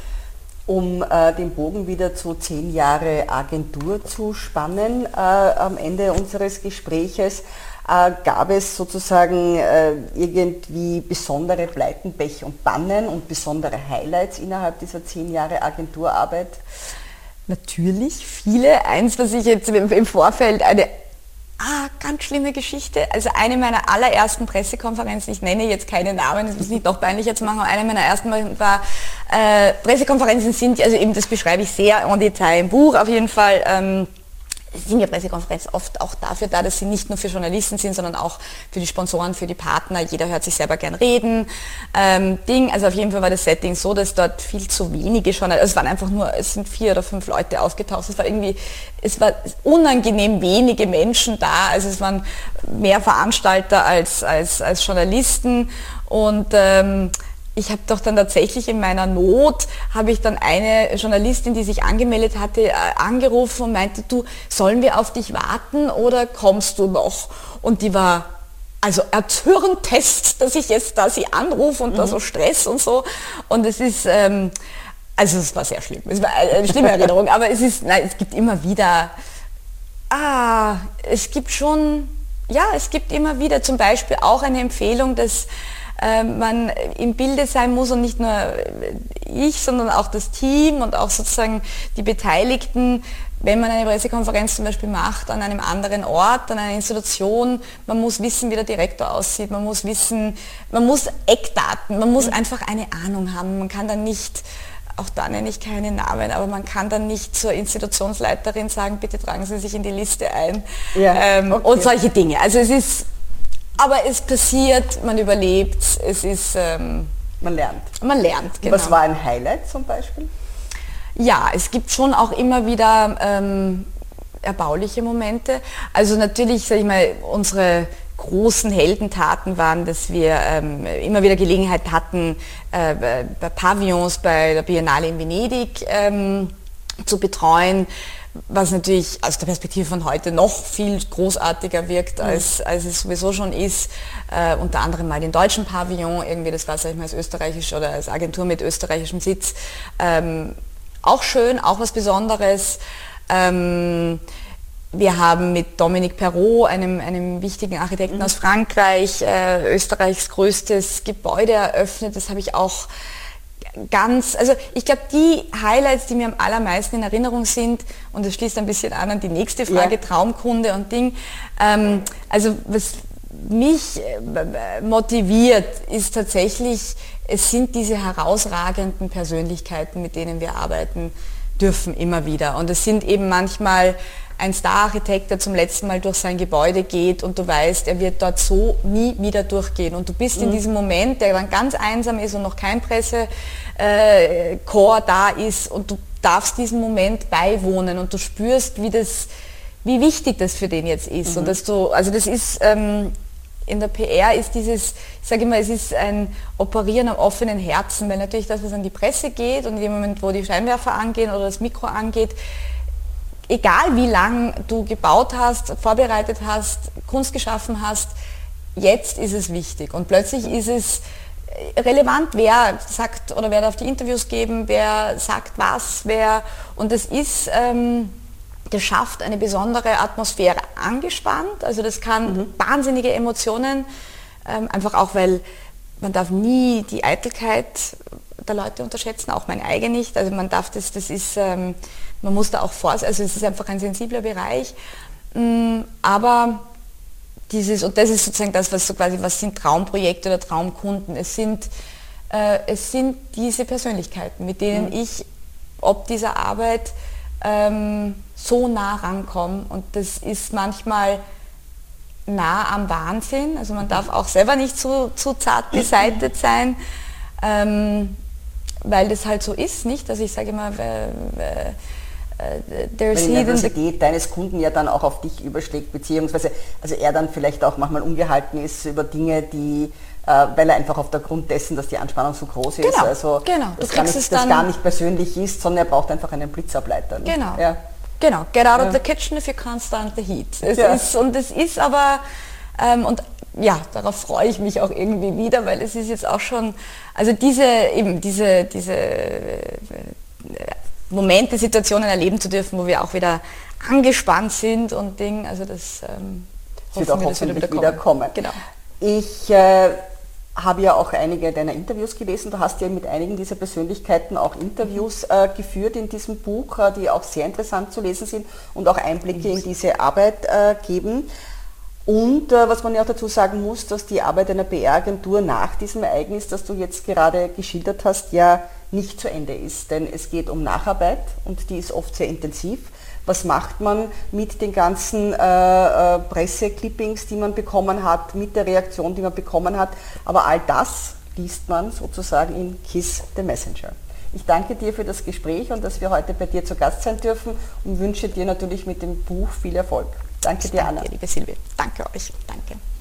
Um den Bogen wieder zu 10 Jahre Agentur zu spannen, am Ende unseres Gespräches, gab es sozusagen irgendwie besondere Pleiten, Pech und Pannen und besondere Highlights innerhalb dieser 10 Jahre Agenturarbeit? Natürlich, viele. Eins, was ich jetzt im Vorfeld eine ganz schlimme Geschichte. Also eine meiner allerersten Pressekonferenzen, ich nenne jetzt keine Namen, das ist nicht noch peinlicher zu machen, aber eine meiner ersten war, Pressekonferenzen sind, also eben das beschreibe ich sehr en Detail im Buch auf jeden Fall, sind ja Pressekonferenzen oft auch dafür da, dass sie nicht nur für Journalisten sind, sondern auch für die Sponsoren, für die Partner. Jeder hört sich selber gern reden. Also auf jeden Fall war das Setting so, dass dort viel zu wenige Journalisten, es sind 4 oder 5 Leute aufgetaucht. Es war unangenehm wenige Menschen da. Also es waren mehr Veranstalter als Journalisten und ich habe doch dann tatsächlich in meiner Not, habe ich dann eine Journalistin, die sich angemeldet hatte, angerufen und meinte, du, sollen wir auf dich warten oder kommst du noch? Und die war also erzürnt, dass ich jetzt da sie anrufe und da so Stress und so. Und es ist, also es war sehr schlimm, es war eine schlimme Erinnerung, aber es gibt immer wieder, es gibt immer wieder zum Beispiel auch eine Empfehlung, dass man im Bilde sein muss und nicht nur ich, sondern auch das Team und auch sozusagen die Beteiligten, wenn man eine Pressekonferenz zum Beispiel macht an einem anderen Ort, an einer Institution, man muss wissen, wie der Direktor aussieht, man muss wissen, man muss Eckdaten, man muss einfach eine Ahnung haben, man kann dann nicht, auch da nenne ich keine Namen, aber man kann dann nicht zur Institutionsleiterin sagen, bitte tragen Sie sich in die Liste ein und solche Dinge. Also aber es passiert, man überlebt, es ist... man lernt. Man lernt, genau. Was war ein Highlight zum Beispiel? Ja, es gibt schon auch immer wieder erbauliche Momente. Also natürlich, sage ich mal, unsere großen Heldentaten waren, dass wir immer wieder Gelegenheit hatten, bei Pavillons bei der Biennale in Venedig zu betreuen, was natürlich aus der Perspektive von heute noch viel großartiger wirkt, als es sowieso schon ist. Unter anderem mal den deutschen Pavillon, irgendwie das war, sag ich mal, als österreichisch oder als Agentur mit österreichischem Sitz. Auch schön, auch was Besonderes. Wir haben mit Dominique Perrault, einem wichtigen Architekten aus Frankreich, Österreichs größtes Gebäude eröffnet. Das habe ich auch also ich glaube, die Highlights, die mir am allermeisten in Erinnerung sind, und das schließt ein bisschen an die nächste Frage, Traumkunde und Ding, also was mich motiviert, ist tatsächlich, es sind diese herausragenden Persönlichkeiten, mit denen wir arbeiten dürfen, immer wieder. Und es sind eben manchmal ein Star-Architekt, der zum letzten Mal durch sein Gebäude geht und du weißt, er wird dort so nie wieder durchgehen. Und du bist in diesem Moment, der dann ganz einsam ist und noch kein Pressekorps da ist, und du darfst diesem Moment beiwohnen und du spürst, wie wichtig das für den jetzt ist. Und dass das ist... in der PR ist dieses, ich sage immer, es ist ein Operieren am offenen Herzen, weil natürlich das, was an die Presse geht und in dem Moment, wo die Scheinwerfer angehen oder das Mikro angeht, egal wie lang du gebaut hast, vorbereitet hast, Kunst geschaffen hast, jetzt ist es wichtig. Und plötzlich ist es relevant, wer sagt oder wer darf die Interviews geben, wer sagt was, und das ist... das schafft eine besondere Atmosphäre, angespannt, also das kann wahnsinnige Emotionen, einfach auch, weil man darf nie die Eitelkeit der Leute unterschätzen, auch mein eigen nicht, also man darf das ist, man muss da auch also es ist einfach ein sensibler Bereich, aber und das ist sozusagen das, was sind Traumprojekte oder Traumkunden, es sind diese Persönlichkeiten, mit denen ich ob dieser Arbeit so nah rankommen, und das ist manchmal nah am Wahnsinn, also man darf auch selber nicht zu zart beseitigt sein, weil das halt so ist, nicht? Also ich sage immer, weil die Nervosität deines Kunden ja dann auch auf dich überschlägt, beziehungsweise also er dann vielleicht auch manchmal ungehalten ist über Dinge, die weil er einfach aufgrund dessen, dass die Anspannung so groß ist, also das gar nicht persönlich ist, sondern er braucht einfach einen Blitzableiter. Nicht? Genau. Ja. Genau, get out of the kitchen if you can't stand the heat. Es ist aber, und ja, darauf freue ich mich auch irgendwie wieder, weil es ist jetzt auch schon, also diese Momente, Situationen erleben zu dürfen, wo wir auch wieder angespannt sind und Ding, also das wird auch hoffentlich wieder kommen. Genau. Ich habe ja auch einige deiner Interviews gelesen. Du hast ja mit einigen dieser Persönlichkeiten auch Interviews geführt in diesem Buch, die auch sehr interessant zu lesen sind und auch Einblicke in diese Arbeit geben. Und was man ja auch dazu sagen muss, dass die Arbeit einer PR-Agentur nach diesem Ereignis, das du jetzt gerade geschildert hast, ja nicht zu Ende ist. Denn es geht um Nacharbeit und die ist oft sehr intensiv. Was macht man mit den ganzen Presseclippings, die man bekommen hat, mit der Reaktion, die man bekommen hat? Aber all das liest man sozusagen in Kiss the Messenger. Ich danke dir für das Gespräch und dass wir heute bei dir zu Gast sein dürfen und wünsche dir natürlich mit dem Buch viel Erfolg. Danke dir, Anna. Danke, liebe Silvia. Danke euch. Danke.